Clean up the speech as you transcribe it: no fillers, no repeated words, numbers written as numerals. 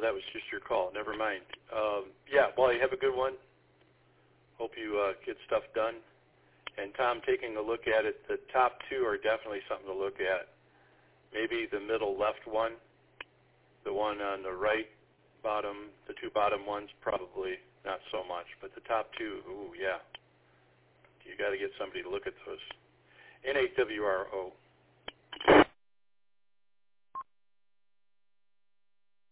that was just your call. Never mind. Yeah, Wally, have a good one. Hope you get stuff done. And Tom, taking a look at it, the top two are definitely something to look at. Maybe the middle left one, the one on the right bottom, the two bottom ones, probably not so much. But the top two, ooh, yeah. You got to get somebody to look at those. NAWRO.